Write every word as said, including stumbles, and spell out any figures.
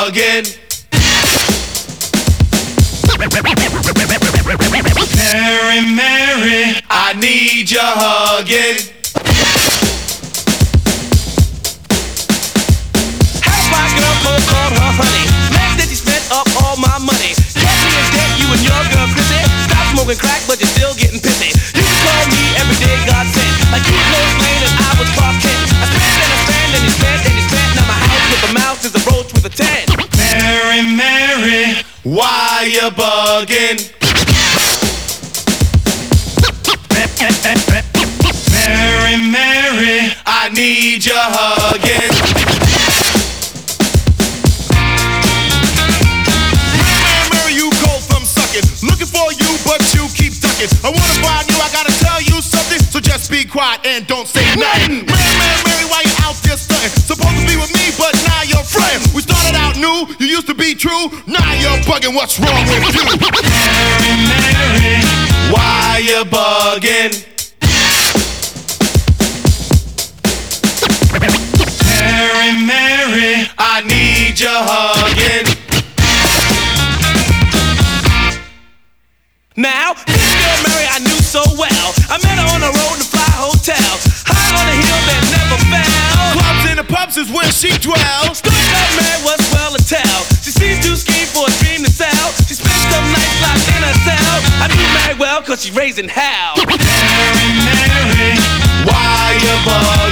bugging? Mary, Mary, I need your hugging. Had a black girl cold called her honey. Man, that you spent up all my money. Catch me in debt, you and your girl Chrissy. Stop smoking crack, but you're still getting pissy. You can call me every day, God sent. Like you was Lois Lane and I was Clark Kent. I spent and I spent and you spent and you spent. Now my house with a mouse is a roach with a ten. Mary, Mary, why you bugging? Mary, Mary, I need your hugging. Mary, Mary, you cold from sucking. Looking for you, but you keep ducking. I wanna find you, I gotta tell you something. So just be quiet and don't say nothing. Mary, Mary, Mary, why you out there stunting? Supposed to be with me, but now you're fronting. We started out new, you used to be true. Now you're bugging, what's wrong with you? Mary, Mary, why you bugging? Mary, Mary, I need your hugging. Now, this girl Mary I knew so well. I met her on the road in the Fly Hotel. High on a hill that never fell. Clubs and the pubs is where she dwells. Story of Mary was well to tell. She seems to scheme for a dream to sell. She spent some nights locked in her cell. I knew Mary well cause she raising hell. Mary, Mary, why you bugging?